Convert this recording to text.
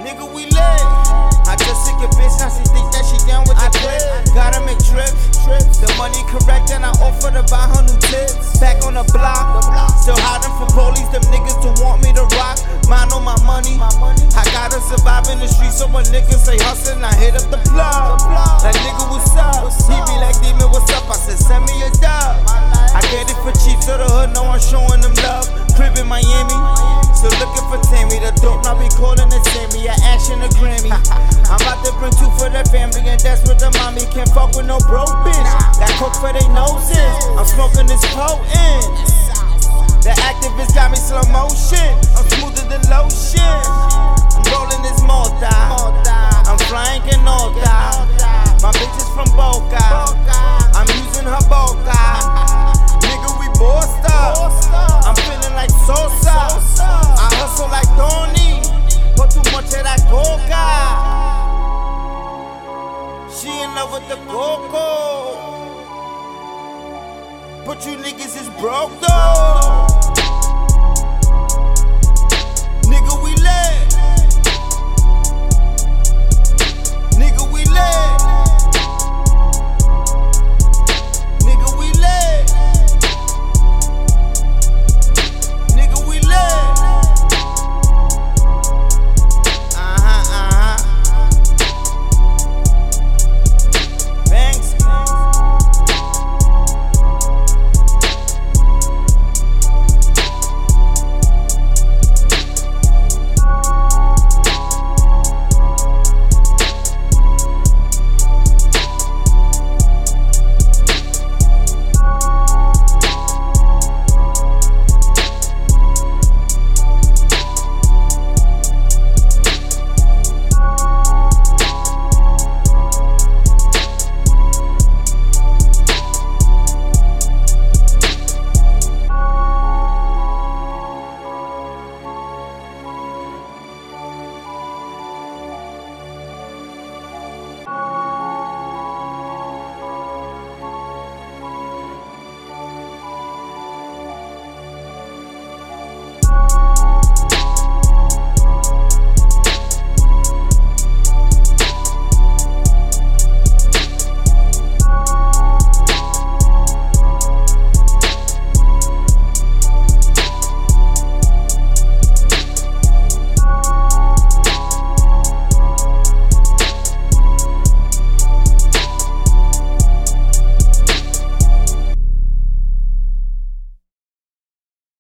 nigga, we lit. I just sick a bitch, now she think that she down with the clip. Gotta make trips. The money correct, and I offer to buy her new tits. Back on the block, still hiding from police. Them niggas don't want me to rock. Mind on my money. I gotta survive in the streets, so when niggas say hustle, I hit up the plug. Like nigga, what's up? He be like, Demon, what's up? I said, send me a dub. I get it for cheap, so the hood know I'm showing them love. Crib in Miami, still looking for Tammy. The dope now be calling it Sammy. I Ash and a Grammy. I'm about to bring 2 for that family, and that's what the mommy can't fuck with no broke bitch. That coke for they noses. I'm smoking this potent. The activist got me slow motion. I'm smoother than lotion. I'm rolling this Malta. I'm flying in Malta. My bitch is from Boca. I'm using her Boca. Nigga, we bossed up. I'm feeling like